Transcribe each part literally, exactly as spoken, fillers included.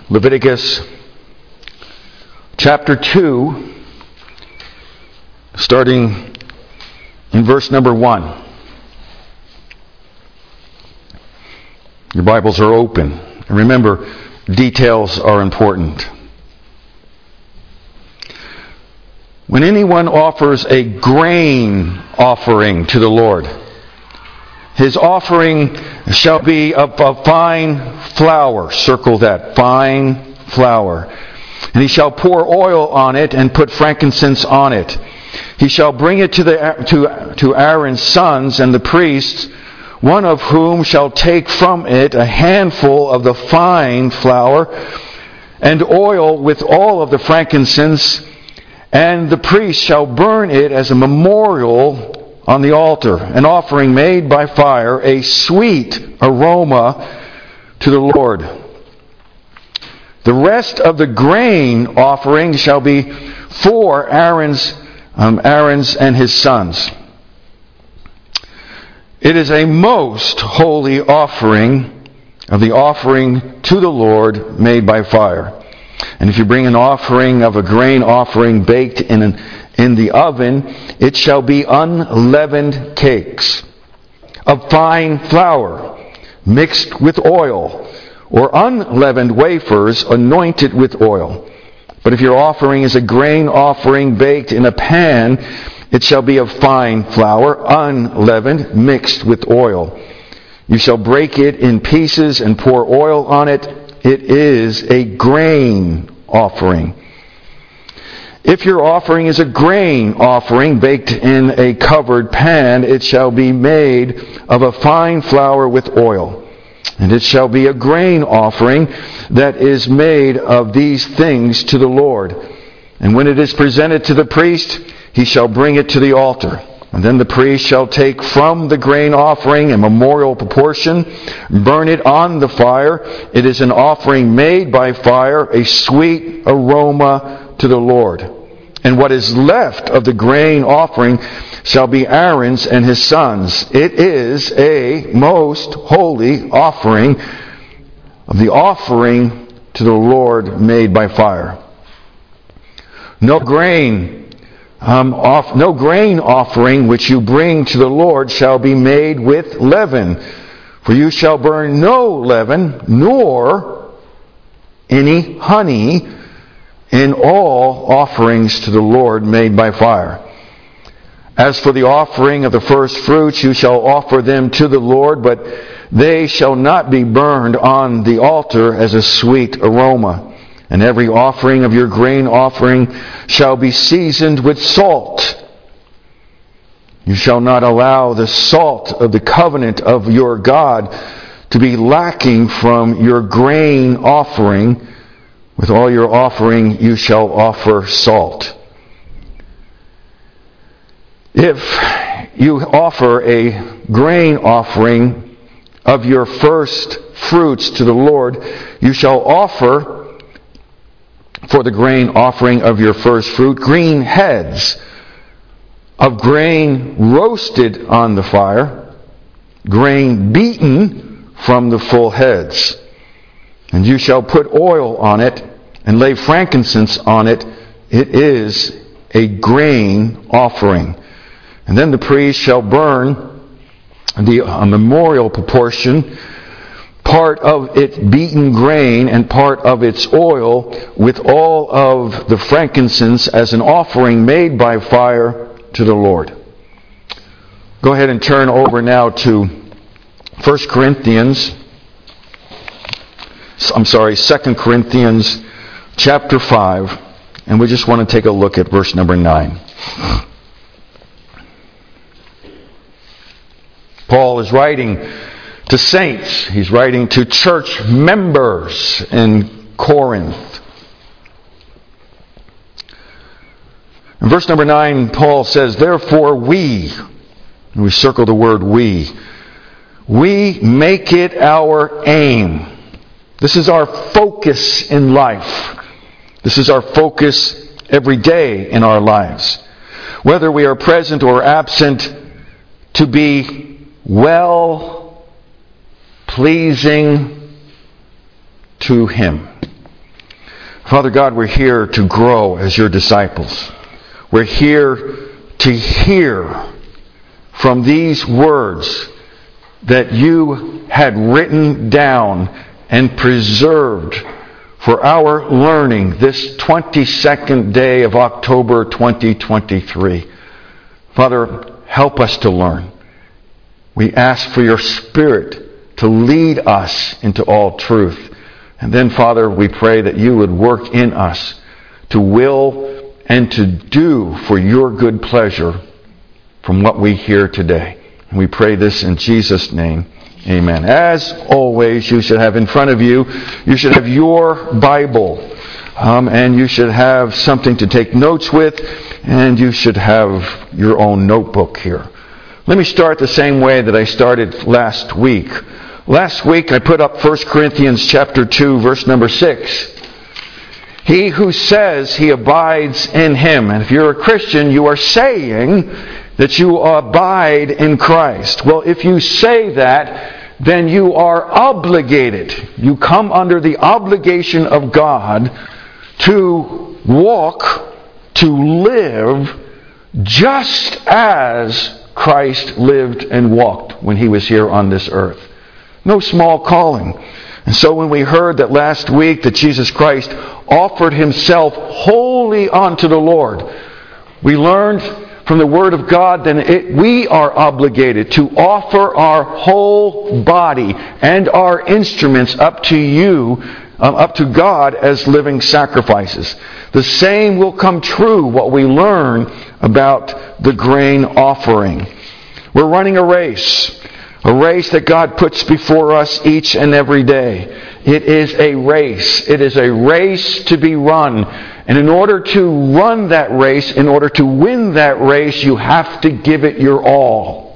Leviticus chapter two, starting in verse number one. Your Bibles are open. And remember, details are important. When anyone offers a grain offering to the Lord, his offering shall be of, of fine flour. Circle that, fine flour. And he shall pour oil on it and put frankincense on it. He shall bring it to the to, to Aaron's sons and the priests, one of whom shall take from it a handful of the fine flour and oil with all of the frankincense, and the priest shall burn it as a memorial on the altar, an offering made by fire, a sweet aroma to the Lord. The rest of the grain offering shall be for Aaron's, um, Aaron's and his sons. It is a most holy offering of the offering to the Lord made by fire. And if you bring an offering of a grain offering baked in an, in the oven, it shall be unleavened cakes of fine flour mixed with oil, or unleavened wafers anointed with oil. But if your offering is a grain offering baked in a pan, it shall be of fine flour, unleavened, mixed with oil. You shall break it in pieces and pour oil on it. It is a grain offering. If your offering is a grain offering baked in a covered pan, it shall be made of a fine flour with oil. And it shall be a grain offering that is made of these things to the Lord. And when it is presented to the priest, he shall bring it to the altar. And then the priest shall take from the grain offering a memorial proportion, burn it on the fire. It is an offering made by fire, a sweet aroma to the Lord. And what is left of the grain offering shall be Aaron's and his sons. It is a most holy offering of the offering to the Lord made by fire. No grain Um, off, no grain offering which you bring to the Lord shall be made with leaven. For you shall burn no leaven, nor any honey in all offerings to the Lord made by fire. As for the offering of the first fruits, you shall offer them to the Lord, but they shall not be burned on the altar as a sweet aroma. And every offering of your grain offering shall be seasoned with salt. You shall not allow the salt of the covenant of your God to be lacking from your grain offering. With all your offering you shall offer salt. If you offer a grain offering of your first fruits to the Lord, you shall offer for the grain offering of your first fruit green heads of grain roasted on the fire, grain beaten from the full heads. And you shall put oil on it and lay frankincense on it. It is a grain offering. And then the priest shall burn the a memorial proportion, part of its beaten grain and part of its oil, with all of the frankincense as an offering made by fire to the Lord. Go ahead and turn over now to First Corinthians, I'm sorry, Second Corinthians chapter five, and we just want to take a look at verse number nine. Paul is writing to saints. He's writing to church members in Corinth. In verse number nine, Paul says, "Therefore we," and we circle the word we, "we make it our aim." This is our focus in life. This is our focus every day in our lives. Whether we are present or absent, to be well pleasing to Him. Father God, we're here to grow as your disciples. We're here to hear from these words that you had written down and preserved for our learning this twenty-second day of October twenty twenty-three. Father, help us to learn. We ask for your Spirit to lead us into all truth. And then, Father, we pray that you would work in us to will and to do for your good pleasure from what we hear today. And we pray this in Jesus' name. Amen. As always, you should have in front of you, you should have your Bible. Um, and you should have something to take notes with. And you should have your own notebook here. Let me start the same way that I started last week. Last week I put up First Corinthians chapter two, verse number six. He who says he abides in him. And if you're a Christian, you are saying that you abide in Christ. Well, if you say that, then you are obligated. You come under the obligation of God to walk, to live, just as Christ lived and walked when he was here on this earth. No small calling. And so when we heard that last week that Jesus Christ offered himself wholly unto the Lord, we learned from the Word of God that it, we are obligated to offer our whole body and our instruments up to you, um, up to God as living sacrifices. The same will come true what we learn about the grain offering. We're running a race. A race that God puts before us each and every day. It is a race. It is a race to be run. And in order to run that race, in order to win that race, you have to give it your all.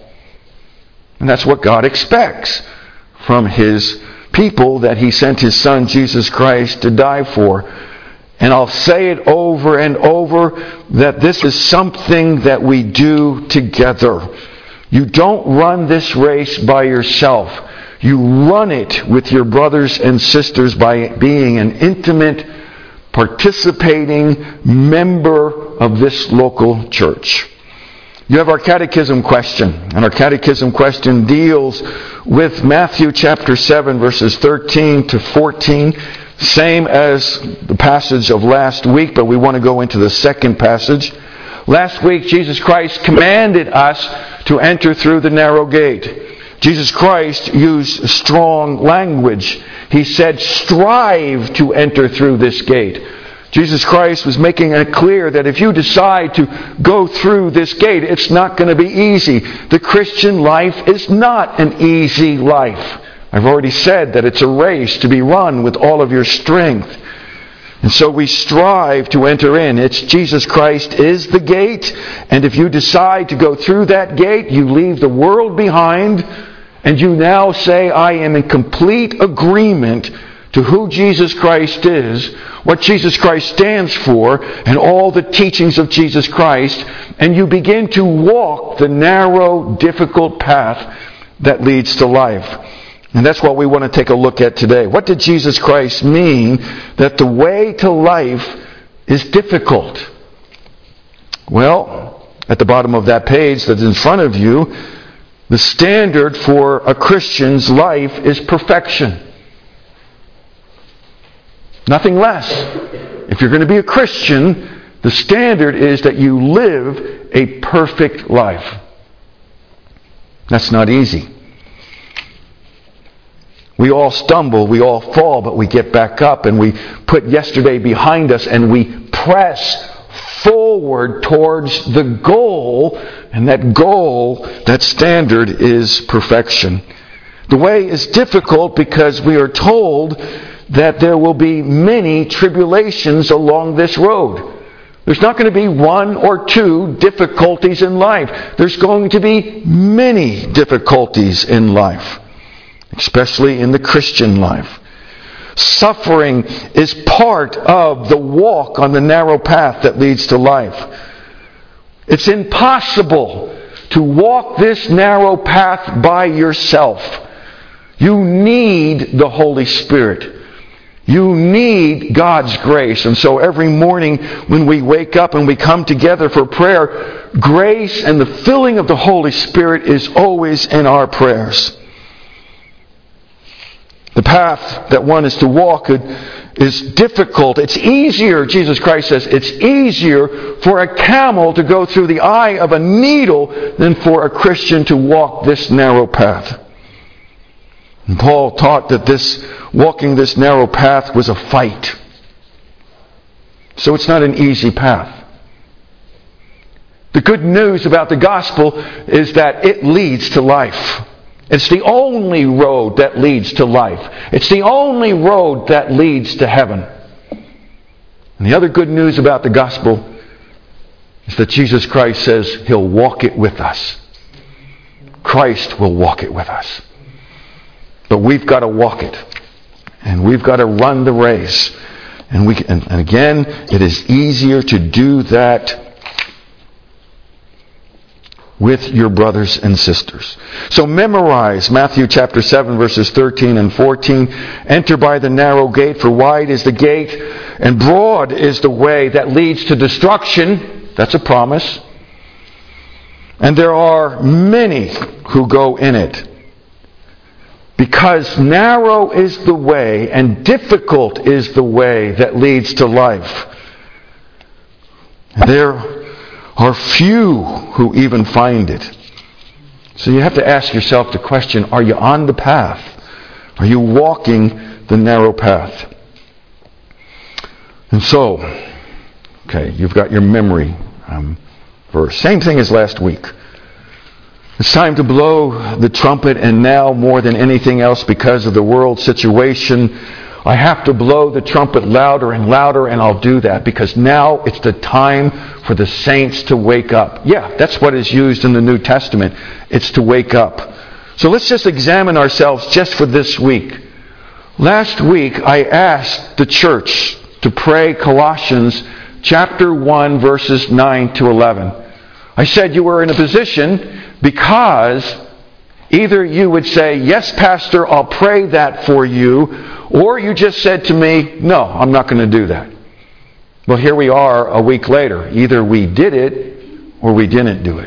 And that's what God expects from His people that He sent His Son, Jesus Christ, to die for. And I'll say it over and over that this is something that we do together. You don't run this race by yourself. You run it with your brothers and sisters by being an intimate, participating member of this local church. You have our catechism question. And our catechism question deals with Matthew chapter seven, verses thirteen to fourteen. Same as the passage of last week, but we want to go into the second passage. Last week, Jesus Christ commanded us to enter through the narrow gate. Jesus Christ used strong language. He said, strive to enter through this gate. Jesus Christ was making it clear that if you decide to go through this gate, it's not going to be easy. The Christian life is not an easy life. I've already said that it's a race to be run with all of your strength. And so we strive to enter in. It's Jesus Christ is the gate. And if you decide to go through that gate, you leave the world behind. And you now say, I am in complete agreement to who Jesus Christ is, what Jesus Christ stands for, and all the teachings of Jesus Christ. And you begin to walk the narrow, difficult path that leads to life. And that's what we want to take a look at today. What did Jesus Christ mean that the way to life is difficult? Well, at the bottom of that page that's in front of you, the standard for a Christian's life is perfection. Nothing less. If you're going to be a Christian, the standard is that you live a perfect life. That's not easy. We all stumble, we all fall, but we get back up and we put yesterday behind us and we press forward towards the goal. And that goal, that standard, is perfection. The way is difficult because we are told that there will be many tribulations along this road. There's not going to be one or two difficulties in life. There's going to be many difficulties in life, especially in the Christian life. Suffering is part of the walk on the narrow path that leads to life. It's impossible to walk this narrow path by yourself. You need the Holy Spirit. You need God's grace. And so every morning when we wake up and we come together for prayer, grace and the filling of the Holy Spirit is always in our prayers. The path that one is to walk is difficult. It's easier, Jesus Christ says, it's easier for a camel to go through the eye of a needle than for a Christian to walk this narrow path. And Paul taught that this walking this narrow path was a fight. So it's not an easy path. The good news about the gospel is that it leads to life. It's the only road that leads to life. It's the only road that leads to heaven. And the other good news about the gospel is that Jesus Christ says He'll walk it with us. Christ will walk it with us. But we've got to walk it. And we've got to run the race. And we and, and again, it is easier to do that with your brothers and sisters. So memorize Matthew chapter seven, verses thirteen and fourteen. Enter by the narrow gate, for wide is the gate, and broad is the way that leads to destruction. That's a promise. And there are many who go in it. Because narrow is the way and difficult is the way that leads to life. There are few who even find it. So you have to ask yourself the question, are you on the path? Are you walking the narrow path? And so, okay, you've got your memory um, verse. Same thing as last week. It's time to blow the trumpet, and now more than anything else, because of the world situation, I have to blow the trumpet louder and louder, and I'll do that because now it's the time for the saints to wake up. Yeah, that's what is used in the New Testament. It's to wake up. So let's just examine ourselves just for this week. Last week, I asked the church to pray Colossians chapter one, verses nine to eleven. I said you were in a position because either you would say, yes, Pastor, I'll pray that for you, or you just said to me, no, I'm not going to do that. Well, here we are a week later. Either we did it or we didn't do it.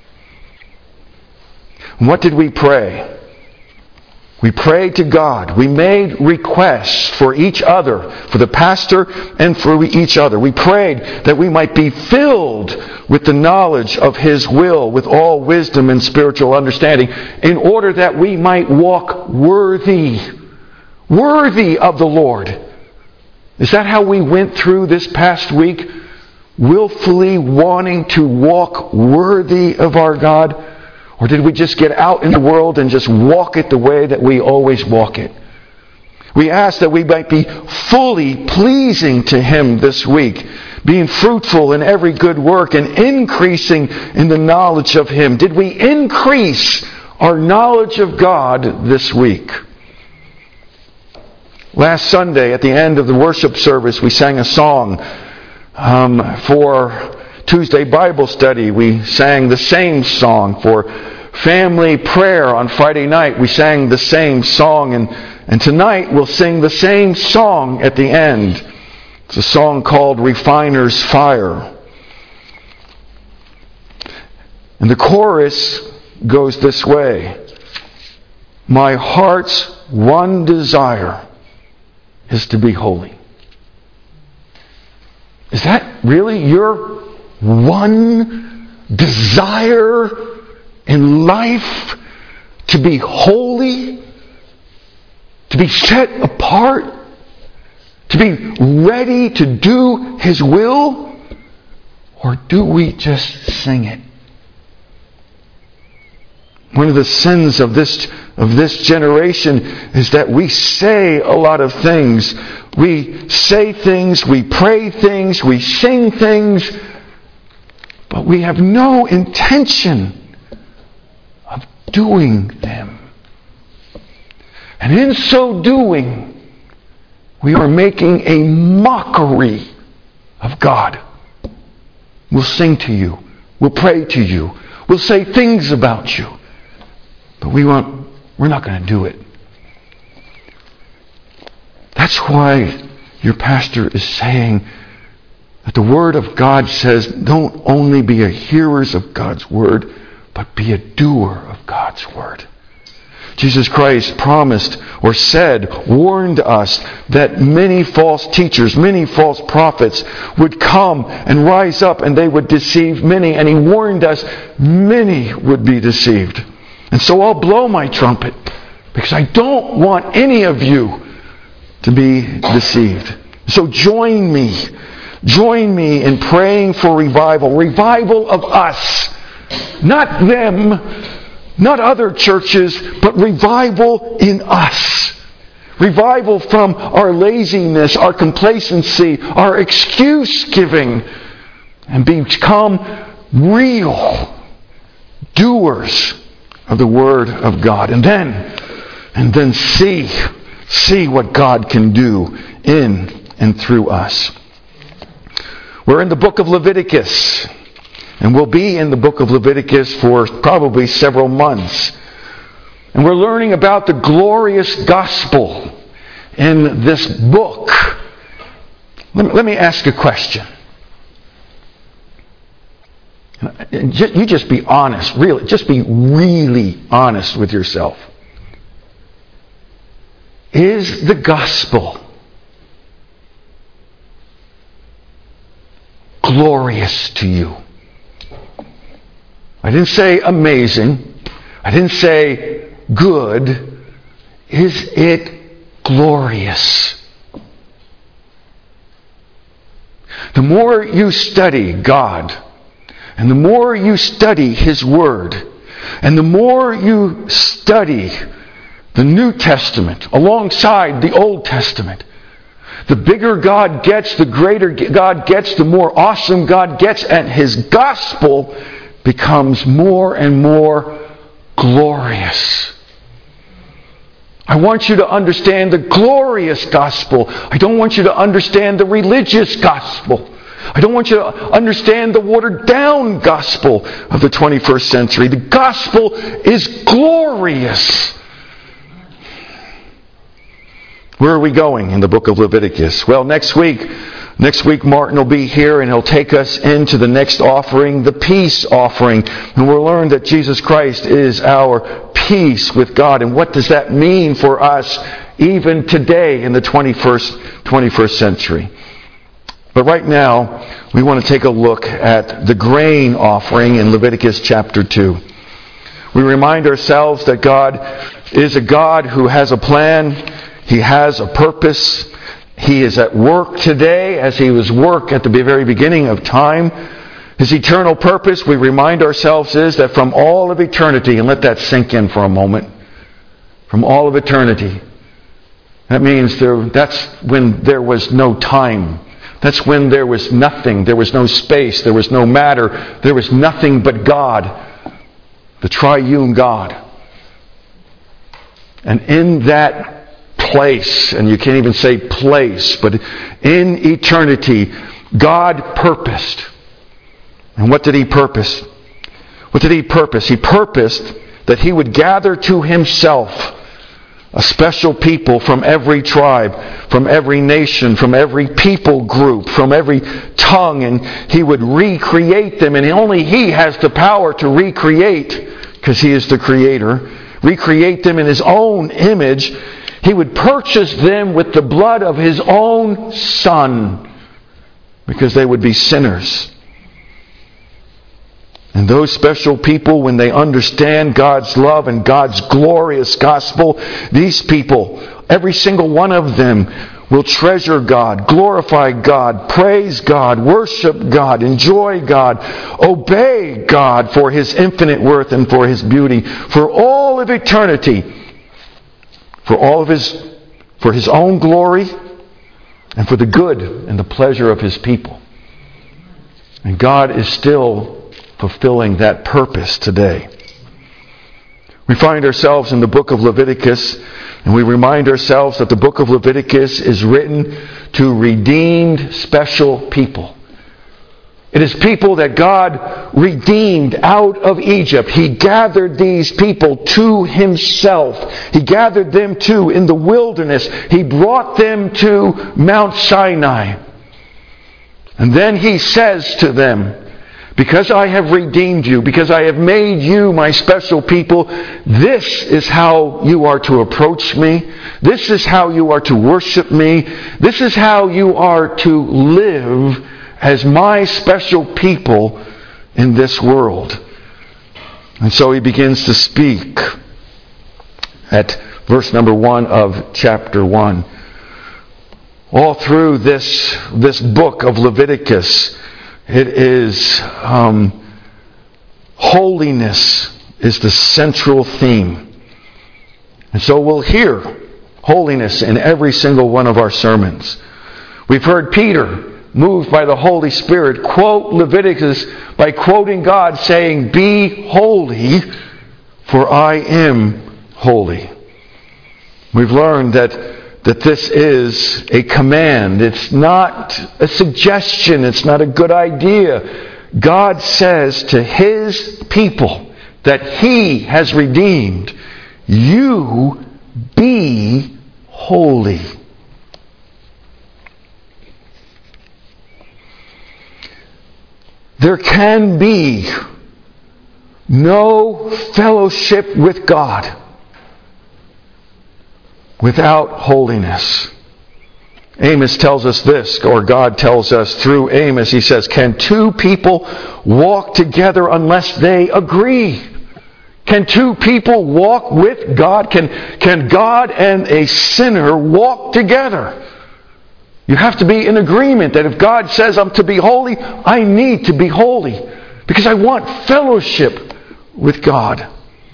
And what did we pray? We prayed to God. We made requests for each other, for the pastor and for each other. We prayed that we might be filled with the knowledge of His will, with all wisdom and spiritual understanding, in order that we might walk worthy, worthy of the Lord. Is that how we went through this past week? Willfully wanting to walk worthy of our God? Or did we just get out in the world and just walk it the way that we always walk it? We ask that we might be fully pleasing to Him this week, being fruitful in every good work and increasing in the knowledge of Him. Did we increase our knowledge of God this week? Last Sunday, at the end of the worship service, we sang a song um, for Tuesday Bible study. We sang the same song. For family prayer on Friday night, we sang the same song. And, and tonight we'll sing the same song at the end. It's a song called Refiner's Fire. And the chorus goes this way. My heart's one desire is to be holy. Is that really your one desire in life? To be holy? To be set apart? To be ready to do His will? Or do we just sing it? One of the sins of this of this generation is that we say a lot of things. We say things, we pray things, we sing things, but we have no intention of doing them. And in so doing, we are making a mockery of God. We'll sing to you. We'll pray to you. We'll say things about you. But we won't, we're not going to do it. That's That's why your pastor is saying that the Word of God says, don't only be a hearers of God's Word, but be a doer of God's Word. Jesus Christ promised or said, warned us that many false teachers, many false prophets would come and rise up and they would deceive many. And He warned us many would be deceived. And so I'll blow my trumpet because I don't want any of you to be deceived. So join me. Join me in praying for revival. Revival of us. Not them. Not other churches, but revival in us. Revival from our laziness, our complacency, our excuse giving, and become real doers of the Word of God. And then, and then see, see what God can do in and through us. We're in the book of Leviticus. And we'll be in the book of Leviticus for probably several months. And we're learning about the glorious gospel in this book. Let me, let me ask a question. You just be honest, really. Just be really honest with yourself. Is the gospel glorious to you? I didn't say amazing. I didn't say good. Is it glorious? The more you study God, and the more you study His Word, and the more you study the New Testament alongside the Old Testament, the bigger God gets, the greater God gets, the more awesome God gets, and His gospel becomes more and more glorious. I want you to understand the glorious gospel. I don't want you to understand the religious gospel. I don't want you to understand the watered down gospel of the twenty-first century. The gospel is glorious. Where are we going in the book of Leviticus? Well, next week, next week Martin will be here and he'll take us into the next offering, the peace offering. And we'll learn that Jesus Christ is our peace with God. And what does that mean for us even today in the twenty-first, twenty-first century? But right now, we want to take a look at the grain offering in Leviticus chapter two. We remind ourselves that God is a God who has a plan. He has a purpose. He is at work today as He was work at the very beginning of time. His eternal purpose, we remind ourselves, is that from all of eternity, and let that sink in for a moment, from all of eternity, that means there, that's when there was no time. That's when there was nothing. There was no space. There was no matter. There was nothing but God, the triune God. And in that place, and you can't even say place, but in eternity, God purposed. And what did He purpose? What did He purpose? He purposed that He would gather to Himself a special people from every tribe, from every nation, from every people group, from every tongue, and He would recreate them. And only He has the power to recreate, because He is the Creator, recreate them in His own image. He would purchase them with the blood of His own Son, because they would be sinners. And those special people, when they understand God's love and God's glorious gospel, these people, every single one of them, will treasure God, glorify God, praise God, worship God, enjoy God, obey God for His infinite worth and for His beauty, for all of eternity, for all of His, for His own glory, and for the good and the pleasure of His people. And God is still fulfilling that purpose today. We find ourselves in the book of Leviticus, and we remind ourselves that the book of Leviticus is written to redeemed special people. It is people that God redeemed out of Egypt. He gathered these people to Himself. He gathered them to in the wilderness. He brought them to Mount Sinai. And then He says to them, because I have redeemed you, because I have made you my special people, this is how you are to approach me. This is how you are to worship me. This is how you are to live as my special people in this world. And so He begins to speak at verse number one of chapter one. All through this, this book of Leviticus, it is um, holiness is the central theme. And so we'll hear holiness in every single one of our sermons. We've heard Peter, moved by the Holy Spirit, quote Leviticus by quoting God saying, "Be holy, for I am holy." We've learned that that this is a command. It's not a suggestion. It's not a good idea. God says to His people that He has redeemed, you be holy. There can be no fellowship with God without holiness. Amos tells us this, or God tells us through Amos, He says, can two people walk together unless they agree? Can two people walk with God? Can, can God and a sinner walk together? You have to be in agreement that if God says I'm to be holy, I need to be holy because I want fellowship with God.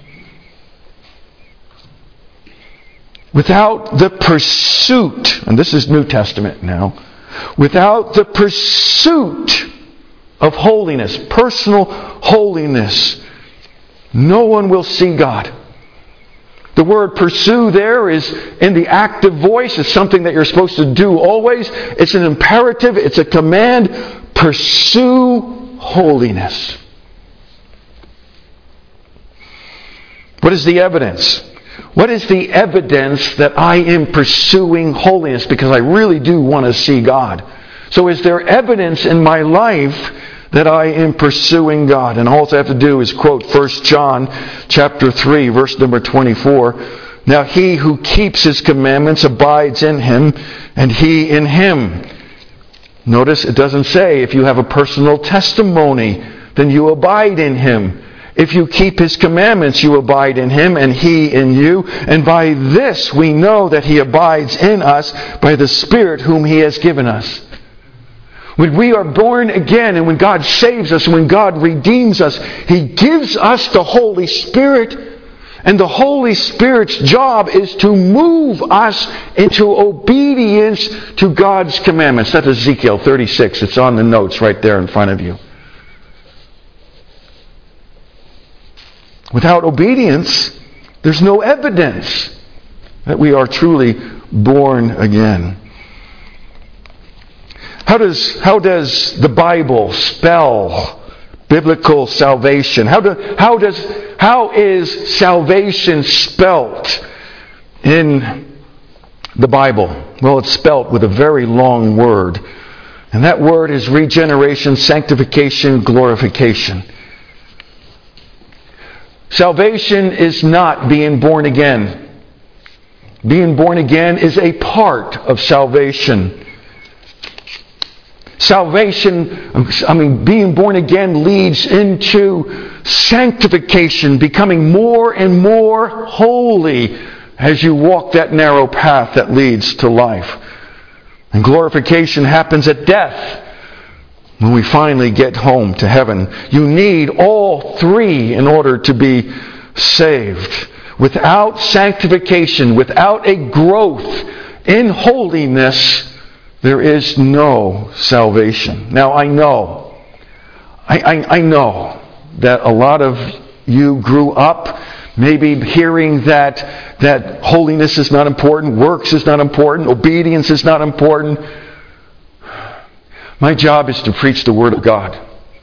Without the pursuit, and this is New Testament now, without the pursuit of holiness, personal holiness, no one will see God. The word pursue there is in the active voice. It's something that you're supposed to do always. It's an imperative. It's a command. Pursue holiness. What is the evidence? What is the evidence that I am pursuing holiness? Because I really do want to see God. So is there evidence in my life that I am pursuing God? And all I have to do is quote First John chapter three, verse number twenty-four. Now he who keeps His commandments abides in Him, and He in him. Notice it doesn't say if you have a personal testimony, then you abide in Him. If you keep His commandments, you abide in Him and He in you. And by this we know that He abides in us by the Spirit whom He has given us. When we are born again and when God saves us, when God redeems us, He gives us the Holy Spirit. And the Holy Spirit's job is to move us into obedience to God's commandments. That's Ezekiel thirty-six. It's on the notes right there in front of you. Without obedience, there's no evidence that we are truly born again. How does, how does the Bible spell biblical salvation? How, do, how, does, how is salvation spelt in the Bible? Well, it's spelt with a very long word. And that word is regeneration, sanctification, glorification. Salvation is not being born again. Being born again is a part of salvation. Salvation, I mean, being born again leads into sanctification, becoming more and more holy as you walk that narrow path that leads to life. And glorification happens at death. When we finally get home to heaven, you need all three in order to be saved. Without sanctification, without a growth in holiness, there is no salvation. Now I know, I, I, I know that a lot of you grew up maybe hearing that, that holiness is not important, works is not important, obedience is not important. My job is to preach the Word of God.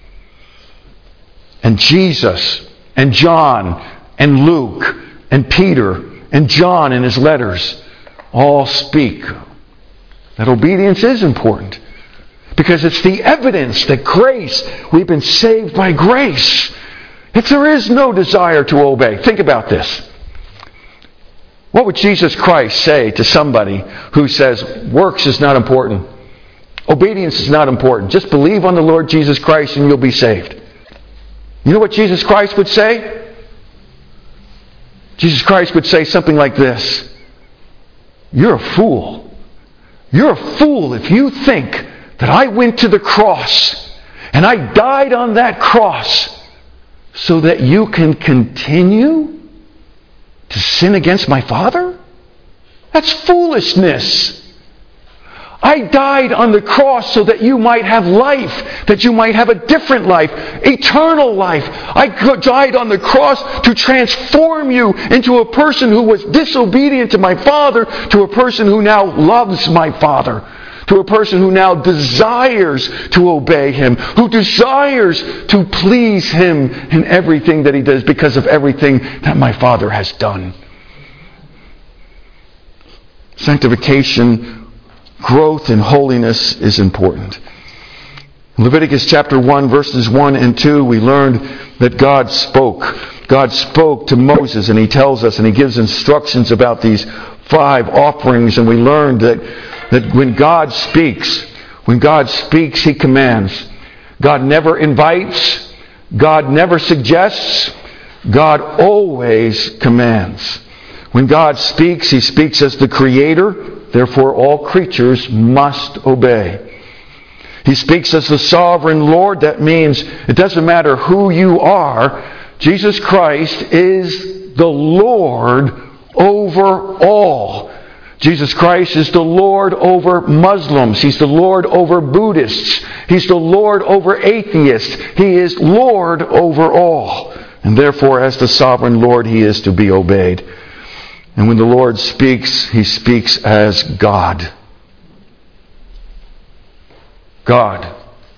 And Jesus and John and Luke and Peter and John in his letters all speak that obedience is important. Because it's the evidence that grace, we've been saved by grace. If there is no desire to obey, think about this. What would Jesus Christ say to somebody who says, works is not important, obedience is not important, just believe on the Lord Jesus Christ and you'll be saved? You know what Jesus Christ would say? Jesus Christ would say something like this: you're a fool. You're a fool if you think that I went to the cross and I died on that cross so that you can continue to sin against my Father? That's foolishness. I died on the cross so that you might have life, that you might have a different life, eternal life. I died on the cross to transform you into a person who was disobedient to my Father, to a person who now loves my Father, to a person who now desires to obey Him, who desires to please Him in everything that He does because of everything that my Father has done. Sanctification, growth in holiness is important. In Leviticus chapter one, verses one and two, we learned that God spoke. God spoke to Moses, and He tells us, and He gives instructions about these five offerings, and we learned that, that when God speaks, when God speaks, He commands. God never invites. God never suggests. God always commands. When God speaks, He speaks as the Creator. Therefore, all creatures must obey. He speaks as the sovereign Lord. That means it doesn't matter who you are. Jesus Christ is the Lord over all. Jesus Christ is the Lord over Muslims. He's the Lord over Buddhists. He's the Lord over atheists. He is Lord over all. And therefore, as the sovereign Lord, He is to be obeyed. And when the Lord speaks, He speaks as God. God.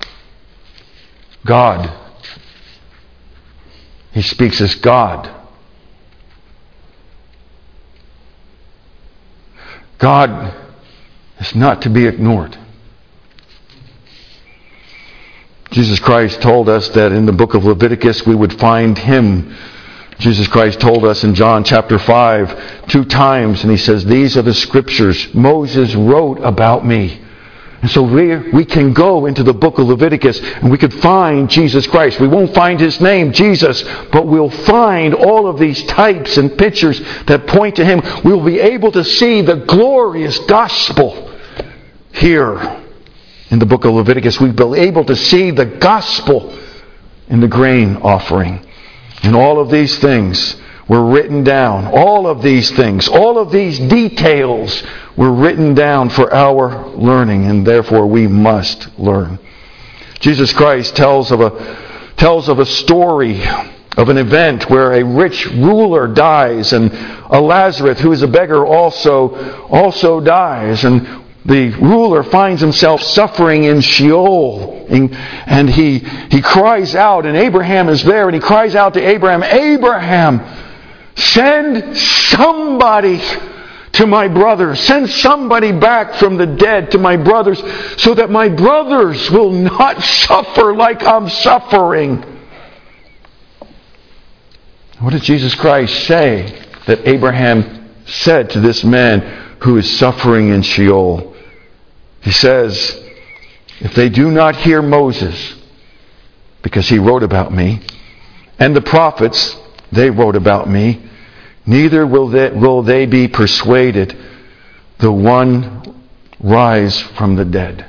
God. He speaks as God. God is not to be ignored. Jesus Christ told us that in the book of Leviticus we would find Him. Jesus Christ told us in John chapter five two times, and He says, these are the scriptures Moses wrote about me. And so we, we can go into the book of Leviticus and we could find Jesus Christ. We won't find His name, Jesus, but we'll find all of these types and pictures that point to Him. We'll be able to see the glorious gospel here in the book of Leviticus. We'll be able to see the gospel in the grain offering. And all of these things were written down. All of these things, all of these details were written down for our learning, and therefore we must learn. Jesus Christ tells of a tells of a story of an event where a rich ruler dies, and a Lazarus who is a beggar also also dies, and the ruler finds himself suffering in Sheol, and he he cries out, and Abraham is there, and he cries out to Abraham, Abraham, send somebody to my brothers. Send somebody back from the dead to my brothers so that my brothers will not suffer like I'm suffering. What did Jesus Christ say that Abraham said to this man who is suffering in Sheol? He says, if they do not hear Moses, because he wrote about me, and the prophets, they wrote about me, neither will they, will they be persuaded, the one rise from the dead.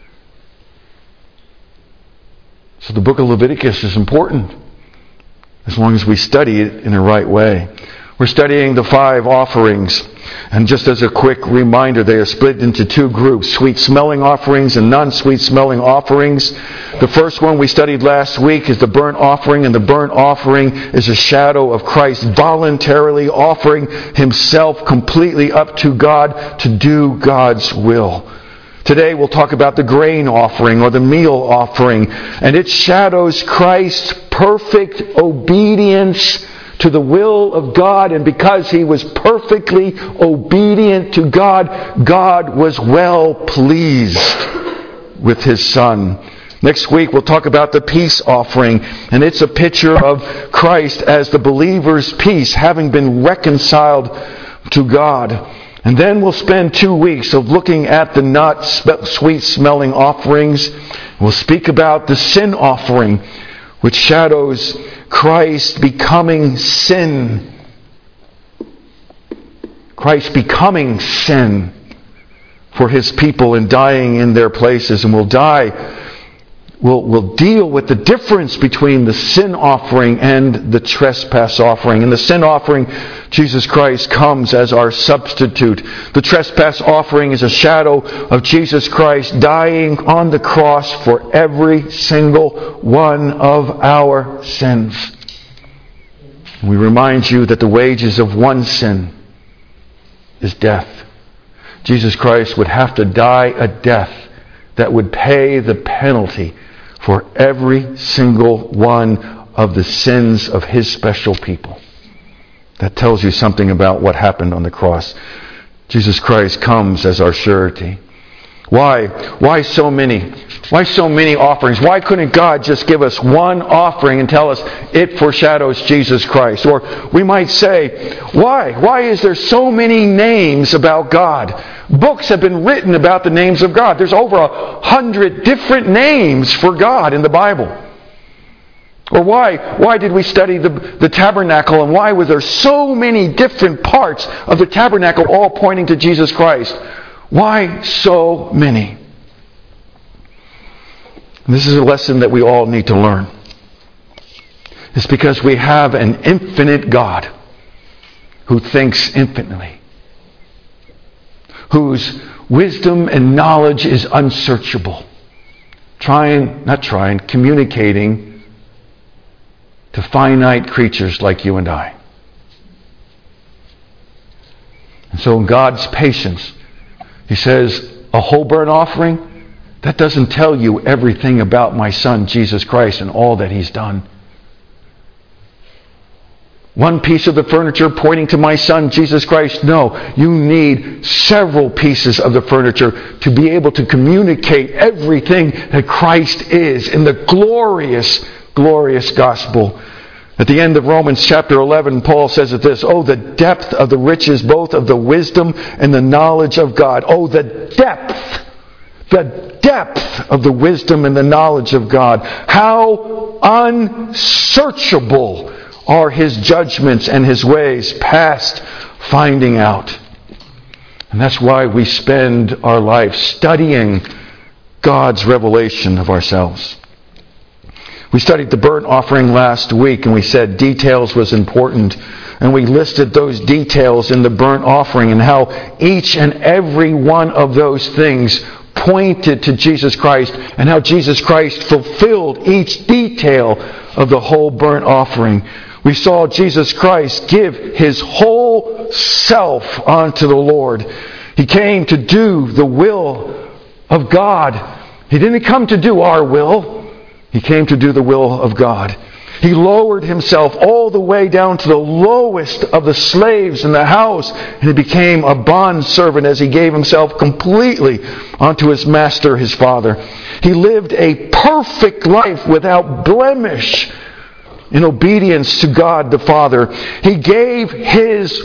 So the book of Leviticus is important, as long as we study it in the right way. We're studying the five offerings. And just as a quick reminder, they are split into two groups, sweet-smelling offerings and non-sweet-smelling offerings. The first one we studied last week is the burnt offering, and the burnt offering is a shadow of Christ voluntarily offering Himself completely up to God to do God's will. Today we'll talk about the grain offering or the meal offering, and it shadows Christ's perfect obedience to the will of God, and because He was perfectly obedient to God, God was well pleased with His Son. Next week we'll talk about the peace offering, and it's a picture of Christ as the believer's peace, having been reconciled to God. And then we'll spend two weeks of looking at the not sweet-smelling offerings. We'll speak about the sin offering, which shadows Christ becoming sin. Christ becoming sin for His people and dying in their places. And we'll die We'll, we'll deal with the difference between the sin offering and the trespass offering. In the sin offering, Jesus Christ comes as our substitute. The trespass offering is a shadow of Jesus Christ dying on the cross for every single one of our sins. We remind you that the wages of one sin is death. Jesus Christ would have to die a death that would pay the penalty for every single one of the sins of His special people. That tells you something about what happened on the cross. Jesus Christ comes as our surety. Why? Why so many? Why so many offerings? Why couldn't God just give us one offering and tell us it foreshadows Jesus Christ? Or we might say, why? Why is there so many names about God? Books have been written about the names of God. There's over a hundred different names for God in the Bible. Or why? Why did we study the, the tabernacle, and why were there so many different parts of the tabernacle all pointing to Jesus Christ? Why so many? This is a lesson that we all need to learn. It's because we have an infinite God who thinks infinitely, whose wisdom and knowledge is unsearchable, trying, not trying, communicating to finite creatures like you and I. And so in God's patience, He says, a whole burnt offering, that doesn't tell you everything about my Son, Jesus Christ, and all that He's done. One piece of the furniture pointing to my Son, Jesus Christ? No, you need several pieces of the furniture to be able to communicate everything that Christ is in the glorious, glorious gospel. At the end of Romans chapter eleven, Paul says it this, oh, the depth of the riches, both of the wisdom and the knowledge of God. Oh, the depth, the depth of the wisdom and the knowledge of God. How unsearchable are His judgments and His ways, past finding out. And that's why we spend our life studying God's revelation of ourselves. We studied the burnt offering last week, and we said details was important. And we listed those details in the burnt offering and how each and every one of those things pointed to Jesus Christ, and how Jesus Christ fulfilled each detail of the whole burnt offering. We saw Jesus Christ give His whole self unto the Lord. He came to do the will of God. He didn't come to do our will. He came to do the will of God. He lowered Himself all the way down to the lowest of the slaves in the house, and He became a bondservant as He gave Himself completely unto His master, His Father. He lived a perfect life without blemish in obedience to God the Father. He gave His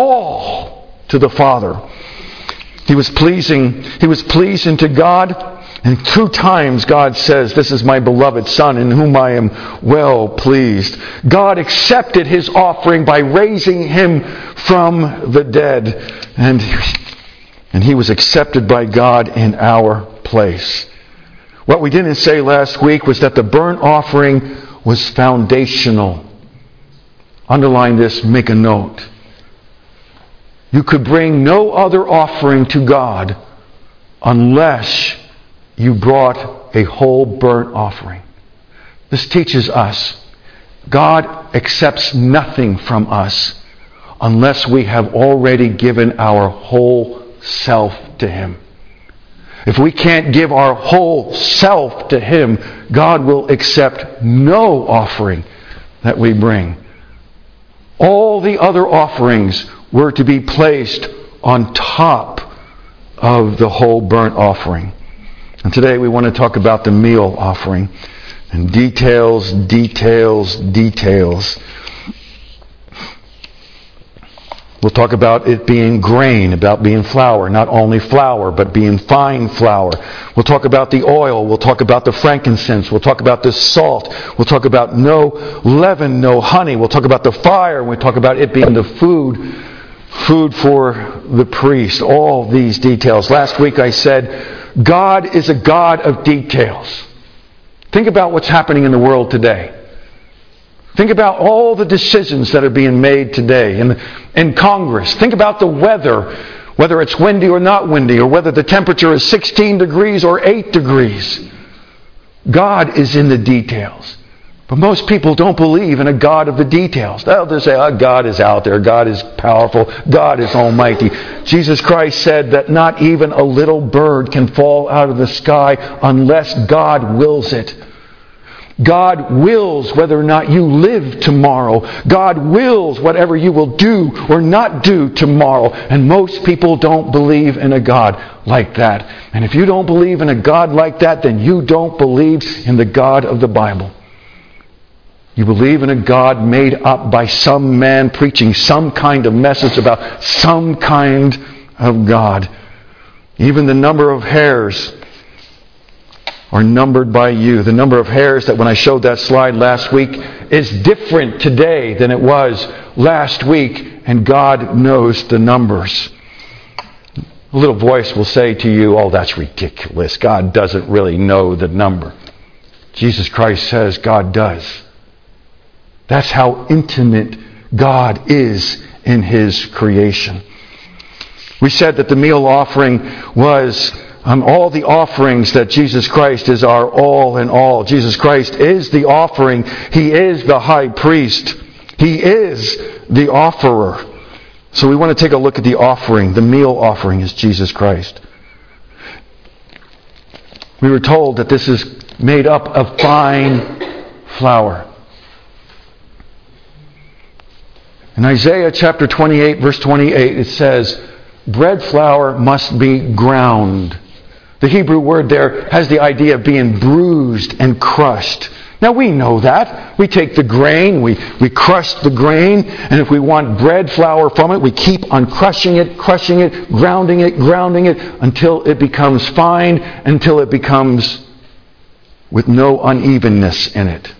all to the Father. He was pleasing, He was pleasing to God. And two times God says, this is my beloved Son in whom I am well pleased. God accepted His offering by raising Him from the dead. And, and He was accepted by God in our place. What we didn't say last week was that the burnt offering was foundational. Underline this, make a note. You could bring no other offering to God unless you brought a whole burnt offering. This teaches us God accepts nothing from us unless we have already given our whole self to Him. If we can't give our whole self to Him, God will accept no offering that we bring. All the other offerings were to be placed on top of the whole burnt offering. And today we want to talk about the meal offering. And details, details, details. We'll talk about it being grain, about being flour. Not only flour, but being fine flour. We'll talk about the oil. We'll talk about the frankincense. We'll talk about the salt. We'll talk about no leaven, no honey. We'll talk about the fire. We'll talk about it being the food, food for the priest. All these details. Last week I said, God is a God of details. Think about what's happening in the world today. Think about all the decisions that are being made today in, in Congress. Think about the weather, whether it's windy or not windy, or whether the temperature is sixteen degrees or eight degrees. God is in the details. But most people don't believe in a God of the details. They'll just say, oh, God is out there. God is powerful. God is almighty. Jesus Christ said that not even a little bird can fall out of the sky unless God wills it. God wills whether or not you live tomorrow. God wills whatever you will do or not do tomorrow. And most people don't believe in a God like that. And if you don't believe in a God like that, then you don't believe in the God of the Bible. You believe in a God made up by some man preaching some kind of message about some kind of God. Even the number of hairs are numbered by you. The number of hairs that when I showed that slide last week is different today than it was last week, and God knows the numbers. A little voice will say to you, oh, that's ridiculous. God doesn't really know the number. Jesus Christ says God does. That's how intimate God is in His creation. We said that the meal offering was Um, all the offerings that Jesus Christ is our all in all. Jesus Christ is the offering. He is the high priest. He is the offerer. So we want to take a look at the offering. The meal offering is Jesus Christ. We were told that this is made up of fine flour. In Isaiah chapter twenty-eight, verse twenty-eight, it says, bread flour must be ground. The Hebrew word there has the idea of being bruised and crushed. Now we know that. We take the grain, we, we crush the grain, and if we want bread flour from it, we keep on crushing it, crushing it, grounding it, grounding it, until it becomes fine, until it becomes with no unevenness in it.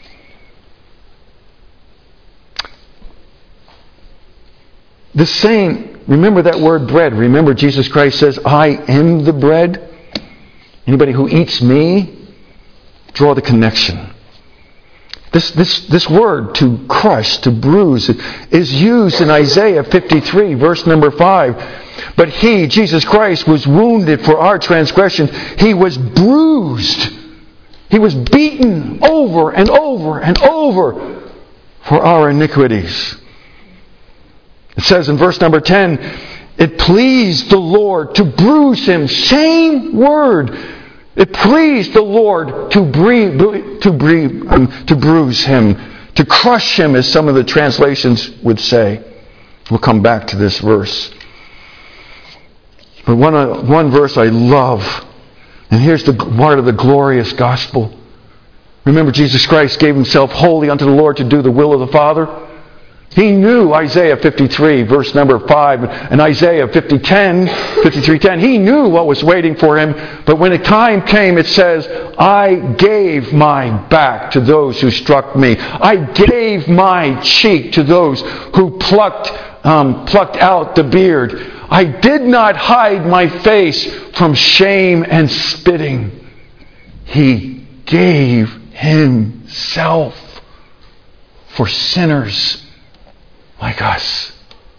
The same, remember that word bread. Remember Jesus Christ says, I am the bread. Anybody who eats me, draw the connection. This, this, this word, to crush, to bruise, is used in Isaiah fifty-three, verse number five. But He, Jesus Christ, was wounded for our transgression. He was bruised. He was beaten over and over and over for our iniquities. It says in verse number ten, it pleased the Lord to bruise Him. Same word. It pleased the Lord to, bru- to, bru- um, to bruise Him, to crush Him, as some of the translations would say. We'll come back to this verse. But one, uh, one verse I love, and here's the part of the glorious gospel. Remember, Jesus Christ gave Himself wholly unto the Lord to do the will of the Father. He knew Isaiah fifty-three, verse number five, and Isaiah fifty ten, fifty-three ten. He knew what was waiting for Him. But when the time came, it says, I gave my back to those who struck me. I gave my cheek to those who plucked, um, plucked out the beard. I did not hide my face from shame and spitting. He gave Himself for sinners like us.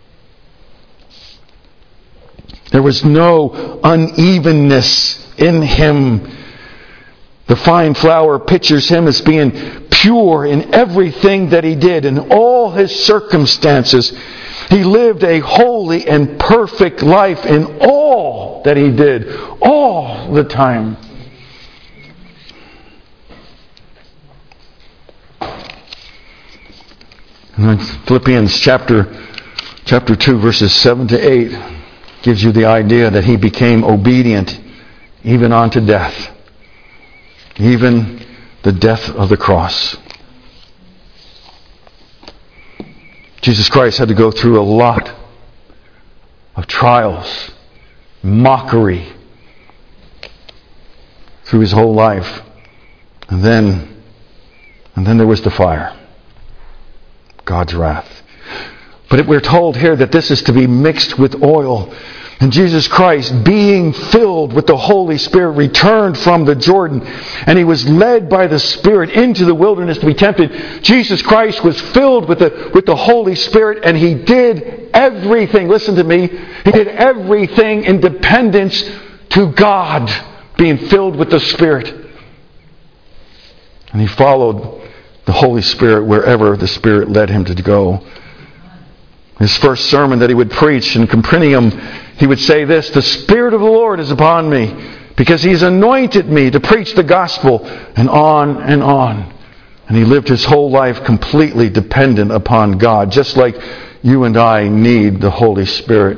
There was no unevenness in Him. The fine flour pictures Him as being pure in everything that He did, in all His circumstances. He lived a holy and perfect life in all all that he did, all the time. And then Philippians chapter, chapter two, verses seven to eight gives you the idea that he became obedient even unto death. Even the death of the cross. Jesus Christ had to go through a lot of trials, mockery through his whole life. And then, and then there was the fire. God's wrath. But we're told here that this is to be mixed with oil. And Jesus Christ, being filled with the Holy Spirit, returned from the Jordan. And he was led by the Spirit into the wilderness to be tempted. Jesus Christ was filled with the, with the Holy Spirit, and he did everything. Listen to me. He did everything in dependence to God, being filled with the Spirit. And he followed the Holy Spirit wherever the Spirit led him to go. His first sermon that he would preach in Capernaum, he would say this: "The Spirit of the Lord is upon me, because he's anointed me to preach the gospel," and on and on. And he lived his whole life completely dependent upon God, just like you and I need the Holy Spirit.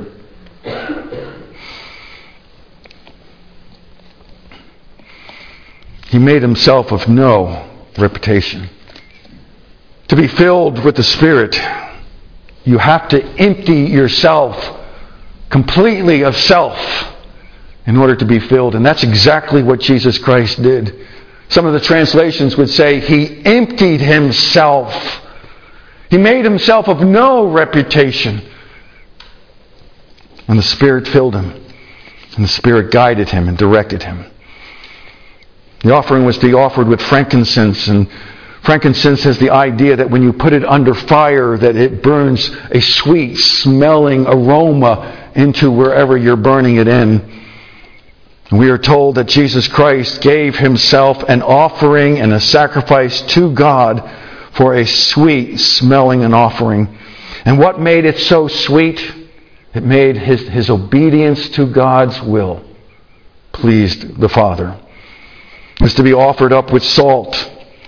He made himself of no reputation. To be filled with the Spirit, you have to empty yourself completely of self in order to be filled. And that's exactly what Jesus Christ did. Some of the translations would say he emptied himself. He made himself of no reputation. And the Spirit filled him. And the Spirit guided him and directed him. The offering was to be offered with frankincense, and frankincense has the idea that when you put it under fire, that it burns a sweet smelling aroma into wherever you're burning it in. And we are told that Jesus Christ gave himself an offering and a sacrifice to God for a sweet smelling an offering. And what made it so sweet? It made his, his obedience to God's will pleased the Father. It was to be offered up with salt.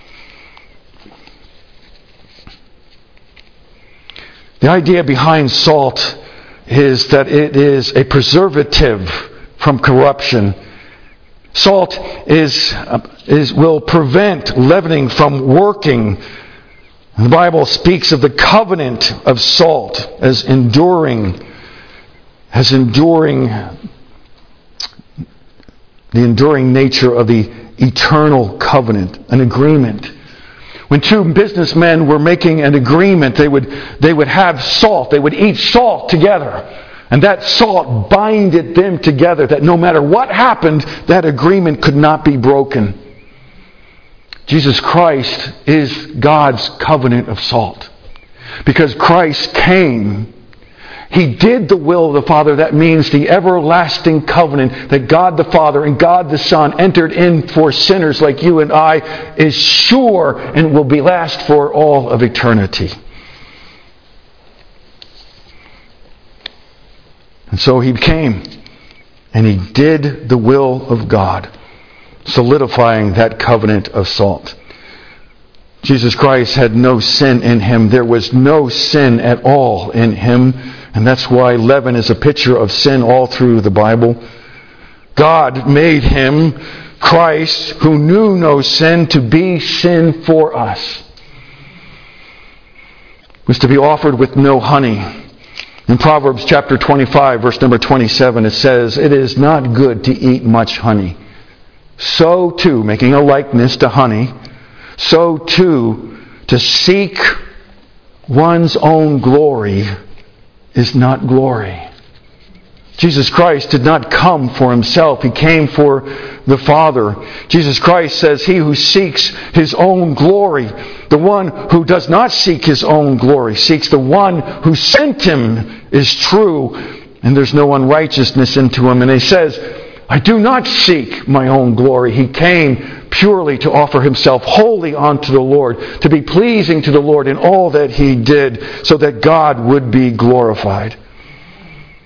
The idea behind salt is that it is a preservative from corruption. Salt is, is will prevent leavening from working. The Bible speaks of the covenant of salt as enduring, as enduring, the enduring nature of the eternal covenant, an agreement. When two businessmen were making an agreement, they would they would have salt. They would eat salt together. And that salt binded them together, that no matter what happened, that agreement could not be broken. Jesus Christ is God's covenant of salt. Because Christ came, he did the will of the Father. That means the everlasting covenant that God the Father and God the Son entered in for sinners like you and I is sure and will be last for all of eternity. And so he came and he did the will of God, solidifying that covenant of salt. Jesus Christ had no sin in him. There was no sin at all in him. And that's why leaven is a picture of sin all through the Bible. God made him, Christ, who knew no sin, to be sin for us. It was to be offered with no honey. In Proverbs chapter twenty-five, verse number twenty-seven, it says, "It is not good to eat much honey. So too," making a likeness to honey, "so too, to seek one's own glory is not glory." Jesus Christ did not come for himself. He came for the Father. Jesus Christ says, "He who seeks his own glory," the one who does not seek his own glory, seeks the one who sent him, is true, and there's no unrighteousness into him. And he says, "I do not seek my own glory." He came purely to offer himself wholly unto the Lord, to be pleasing to the Lord in all that he did, so that God would be glorified.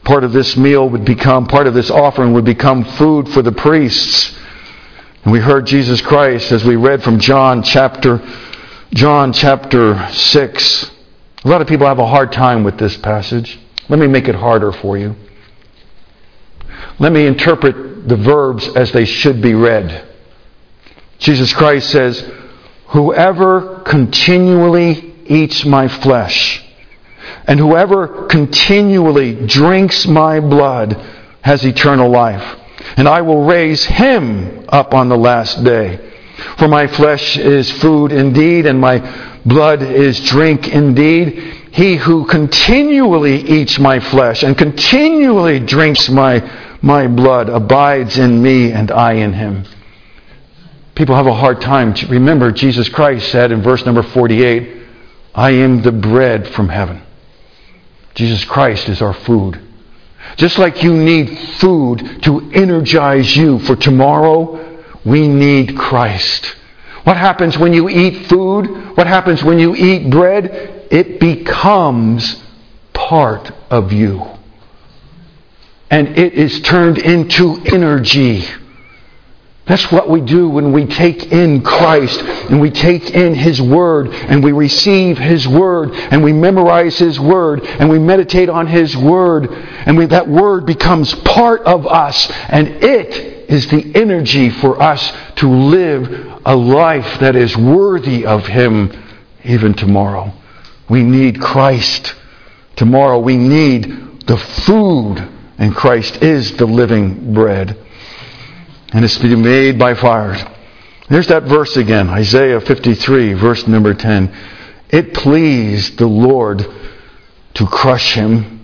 Part of this meal would become, part of this offering would become food for the priests. And we heard Jesus Christ as we read from John chapter, John chapter six. A lot of people have a hard time with this passage. Let me make it harder for you. Let me interpret the verbs as they should be read. Jesus Christ says, "Whoever continually eats my flesh, and whoever continually drinks my blood has eternal life. And I will raise him up on the last day. For my flesh is food indeed, and my blood is drink indeed. He who continually eats my flesh and continually drinks my, my blood abides in me, and I in him." People have a hard time. Remember, Jesus Christ said in verse number forty-eight, "I am the bread from heaven." Jesus Christ is our food. Just like you need food to energize you for tomorrow, we need Christ. What happens when you eat food? What happens when you eat bread? It becomes part of you. And it is turned into energy. That's what we do when we take in Christ and we take in His Word and we receive His Word and we memorize His Word and we meditate on His Word, and we, that Word becomes part of us, and it is the energy for us to live a life that is worthy of Him even tomorrow. We need Christ. Tomorrow we need the food, and Christ is the living bread. And it's to be made by fire. There's that verse again, Isaiah fifty-three, verse number ten. It pleased the Lord to crush him.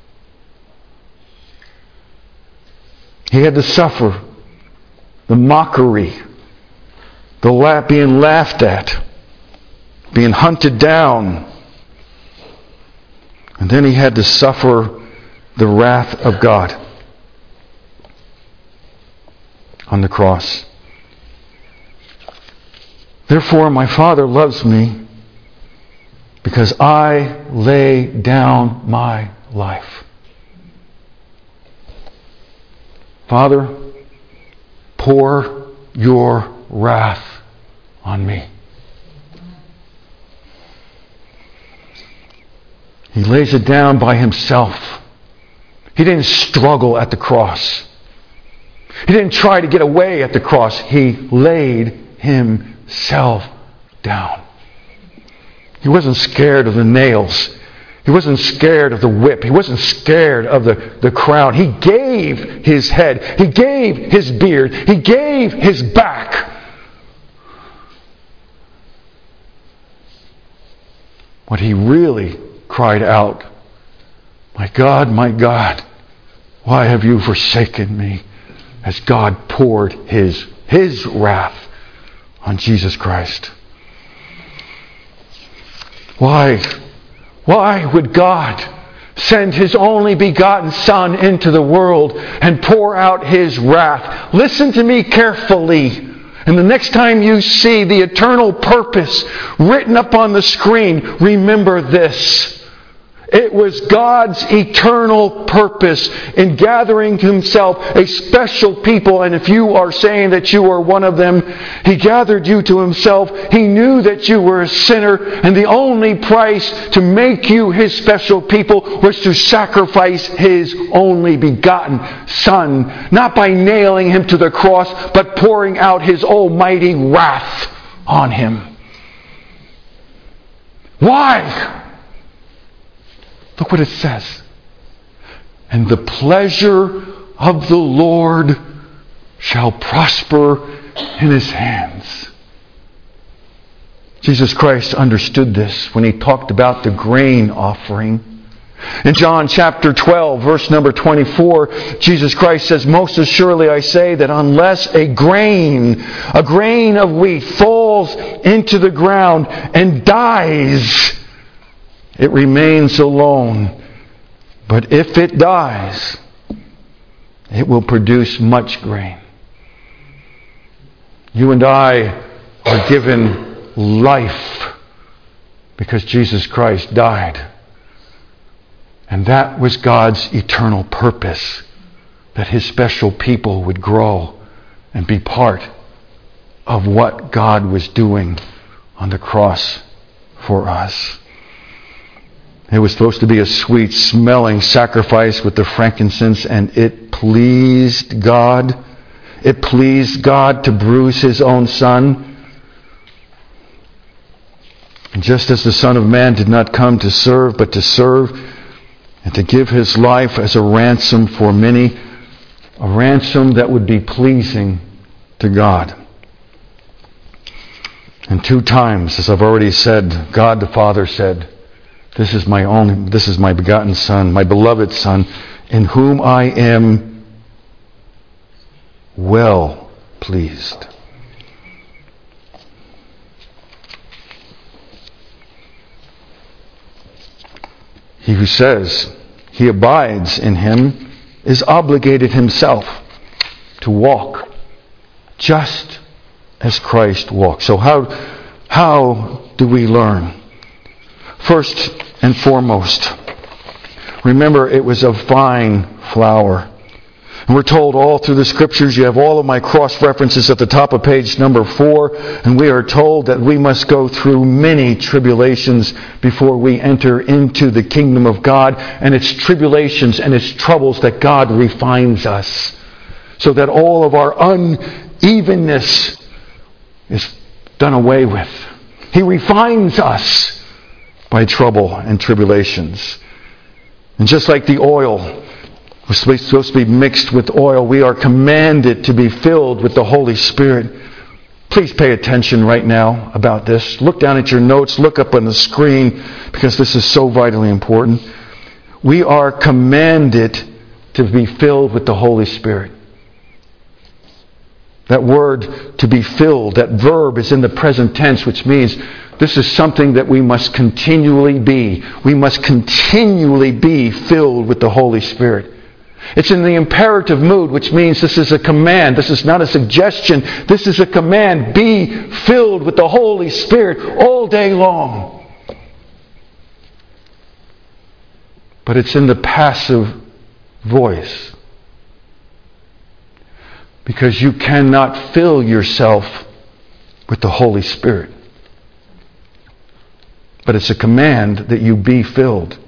He had to suffer the mockery, the la- being laughed at, being hunted down. And then he had to suffer the wrath of God on the cross. Therefore, my Father loves me because I lay down my life. Father, pour your wrath on me. He lays it down by himself. He didn't struggle at the cross. He didn't try to get away at the cross. He laid himself down. He wasn't scared of the nails. He wasn't scared of the whip. He wasn't scared of the, the crown. He gave his head. He gave his beard. He gave his back. What he really cried out, "My God, my God, why have you forsaken me?" As God poured His, His wrath on Jesus Christ. Why? Why would God send His only begotten Son into the world and pour out His wrath? Listen to me carefully. And the next time you see the eternal purpose written up on the screen, remember this. It was God's eternal purpose in gathering to Himself a special people. And if you are saying that you are one of them, He gathered you to Himself. He knew that you were a sinner. And the only price to make you His special people was to sacrifice His only begotten Son. Not by nailing Him to the cross, but pouring out His almighty wrath on Him. Why? Look what it says. And the pleasure of the Lord shall prosper in His hands. Jesus Christ understood this when He talked about the grain offering. In John chapter twelve, verse number twenty-four, Jesus Christ says, "Most assuredly I say that unless a grain, a grain of wheat falls into the ground and dies, it remains alone. But if it dies, it will produce much grain." You and I are given life because Jesus Christ died. And that was God's eternal purpose, that His special people would grow and be part of what God was doing on the cross for us. It was supposed to be a sweet smelling sacrifice with the frankincense, and it pleased God. It pleased God to bruise His own Son. And just as the Son of Man did not come to serve, but to serve and to give His life as a ransom for many, a ransom that would be pleasing to God. And two times, as I've already said, God the Father said, This is my only, this is my begotten Son, my beloved Son, in whom I am well pleased. He who says he abides in Him is obligated himself to walk just as Christ walked. So how, how do we learn? First and foremost, remember it was of fine flour. And we're told all through the Scriptures, you have all of my cross-references at the top of page number four, and we are told that we must go through many tribulations before we enter into the kingdom of God, and it's tribulations and it's troubles that God refines us, so that all of our unevenness is done away with. He refines us by trouble and tribulations. And just like the oil was supposed to be mixed with oil, we are commanded to be filled with the Holy Spirit. Please pay attention right now about this. Look down at your notes, look up on the screen, because this is so vitally important. We are commanded to be filled with the Holy Spirit. That word, to be filled, that verb is in the present tense, which means this is something that we must continually be. We must continually be filled with the Holy Spirit. It's in the imperative mood, which means this is a command. This is not a suggestion. This is a command. Be filled with the Holy Spirit all day long. But it's in the passive voice. Because you cannot fill yourself with the Holy Spirit. But it's a command that you be filled.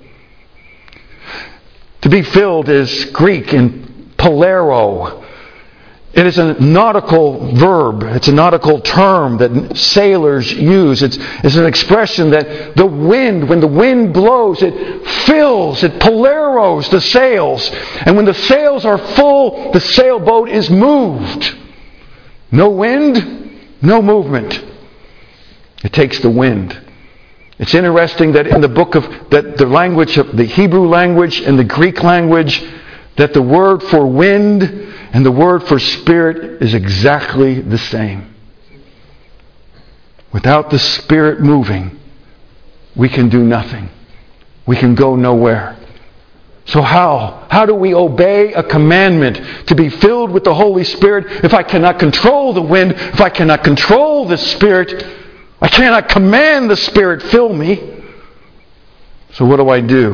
To be filled is Greek in polero. It is a nautical verb. It's a nautical term that sailors use. It's, it's an expression that the wind, when the wind blows, it fills, it poleros the sails. And when the sails are full, the sailboat is moved. No wind, no movement. It takes the wind. It's interesting that in the book of, that the language of the Hebrew language and the Greek language, that the word for wind and the word for spirit is exactly the same. Without the Spirit moving, we can do nothing. We can go nowhere. So how? How do we obey a commandment to be filled with the Holy Spirit if I cannot control the wind, if I cannot control the Spirit? I cannot command the Spirit, fill me. So what do I do?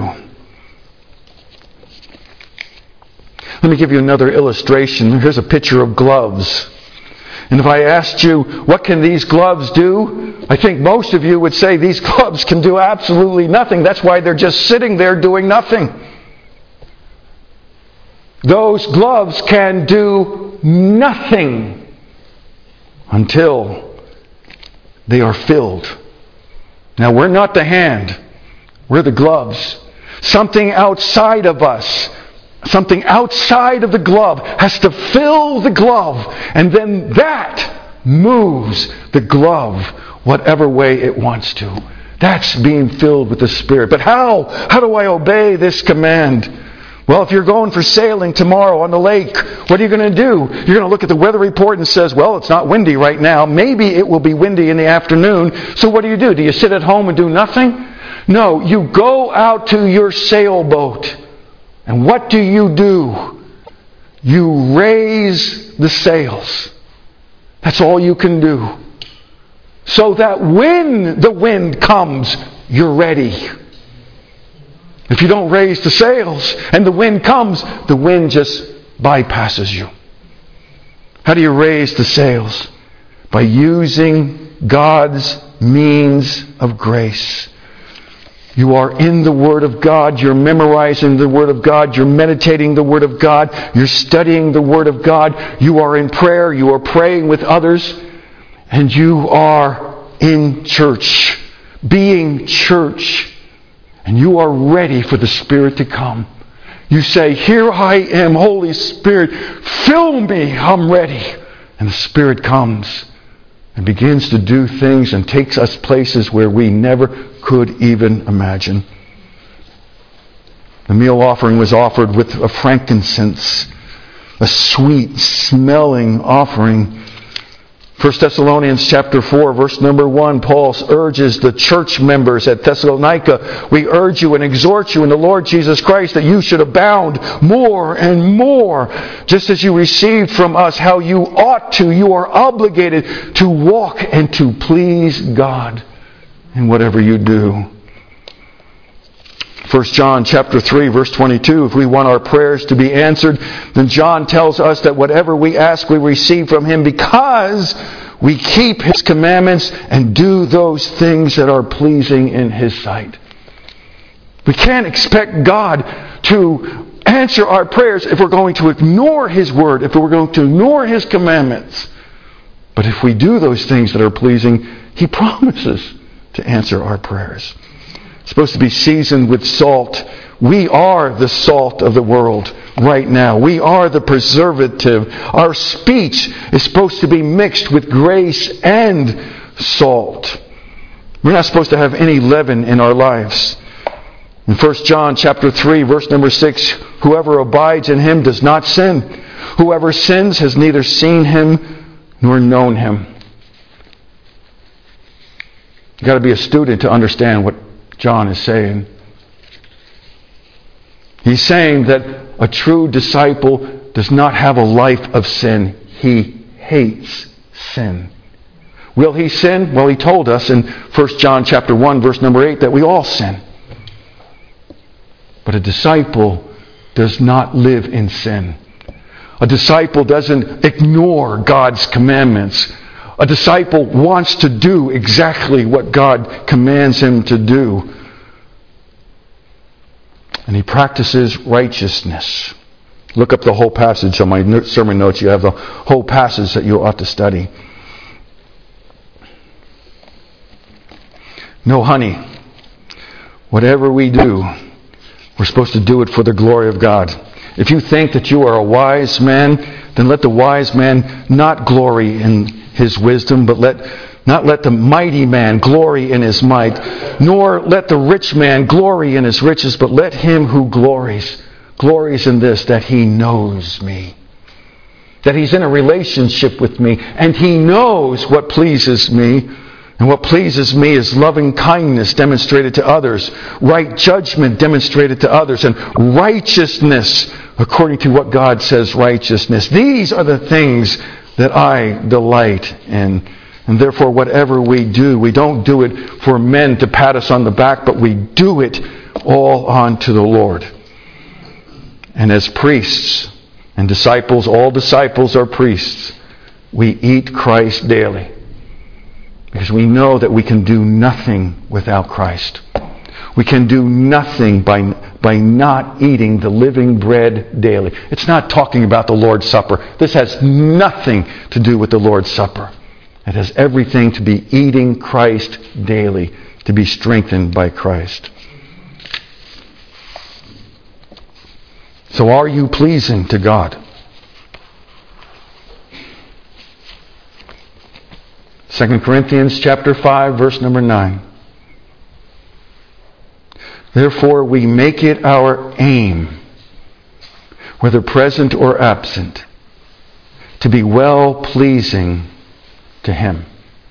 Let me give you another illustration. Here's a picture of gloves. And if I asked you, what can these gloves do? I think most of you would say these gloves can do absolutely nothing. That's why they're just sitting there doing nothing. Those gloves can do nothing until they are filled. Now, we're not the hand. We're the gloves. Something outside of us, something outside of the glove has to fill the glove. And then that moves the glove whatever way it wants to. That's being filled with the Spirit. But how? How do I obey this command? Well, if you're going for sailing tomorrow on the lake, what are you going to do? You're going to look at the weather report and says, well, it's not windy right now. Maybe it will be windy in the afternoon. So what do you do? Do you sit at home and do nothing? No, you go out to your sailboat. And what do you do? You raise the sails. That's all you can do. So that when the wind comes, you're ready. If you don't raise the sails and the wind comes, the wind just bypasses you. How do you raise the sails? By using God's means of grace. You are in the Word of God. You're memorizing the Word of God. You're meditating the Word of God. You're studying the Word of God. You are in prayer. You are praying with others. And you are in church. Being church. And you are ready for the Spirit to come. You say, here I am, Holy Spirit. Fill me. I'm ready. And the Spirit comes and begins to do things and takes us places where we never could even imagine. The meal offering was offered with a frankincense, a sweet smelling offering. First Thessalonians chapter four, verse number one, Paul urges the church members at Thessalonica, we urge you and exhort you in the Lord Jesus Christ that you should abound more and more, just as you received from us how you ought to. You are obligated to walk and to please God in whatever you do. First John chapter three, verse twenty-two, if we want our prayers to be answered, then John tells us that whatever we ask we receive from Him because we keep His commandments and do those things that are pleasing in His sight. We can't expect God to answer our prayers if we're going to ignore His Word, if we're going to ignore His commandments. But if we do those things that are pleasing, He promises to answer our prayers. Supposed to be seasoned with salt. We are the salt of the world right now. We are the preservative. Our speech is supposed to be mixed with grace and salt. We're not supposed to have any leaven in our lives. In First John chapter three, verse number six, whoever abides in Him does not sin. Whoever sins has neither seen Him nor known Him. You've got to be a student to understand what John is saying. He's saying that a true disciple does not have a life of sin. He hates sin. Will he sin? Well, he told us in First John chapter one, verse number eight, that we all sin. But a disciple does not live in sin. A disciple doesn't ignore God's commandments. A disciple wants to do exactly what God commands him to do. And he practices righteousness. Look up the whole passage on my sermon notes. You have the whole passage that you ought to study. No, honey. Whatever we do, we're supposed to do it for the glory of God. If you think that you are a wise man, then let the wise man not glory in his wisdom, but let not let the mighty man glory in his might, nor let the rich man glory in his riches, but let him who glories, glories in this, that he knows me. That he's in a relationship with me, and he knows what pleases me. And what pleases me is loving kindness demonstrated to others, right judgment demonstrated to others, and righteousness according to what God says righteousness. These are the things that I delight in. And therefore, whatever we do, we don't do it for men to pat us on the back, but we do it all unto the Lord. And as priests and disciples, all disciples are priests, we eat Christ daily. Because we know that we can do nothing without Christ. We can do nothing by, by not eating the living bread daily. It's not talking about the Lord's Supper. This has nothing to do with the Lord's Supper. It has everything to be eating Christ daily, to be strengthened by Christ. So are you pleasing to God? Second Corinthians chapter five, verse number nine. Therefore we make it our aim, whether present or absent, to be well-pleasing to Him.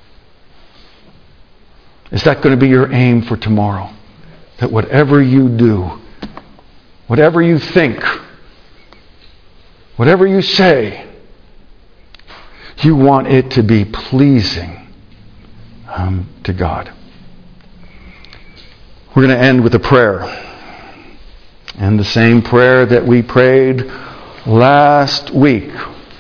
Is that going to be your aim for tomorrow? That whatever you do, whatever you think, whatever you say, you want it to be pleasing um, to God. We're going to end with a prayer. And the same prayer that we prayed last week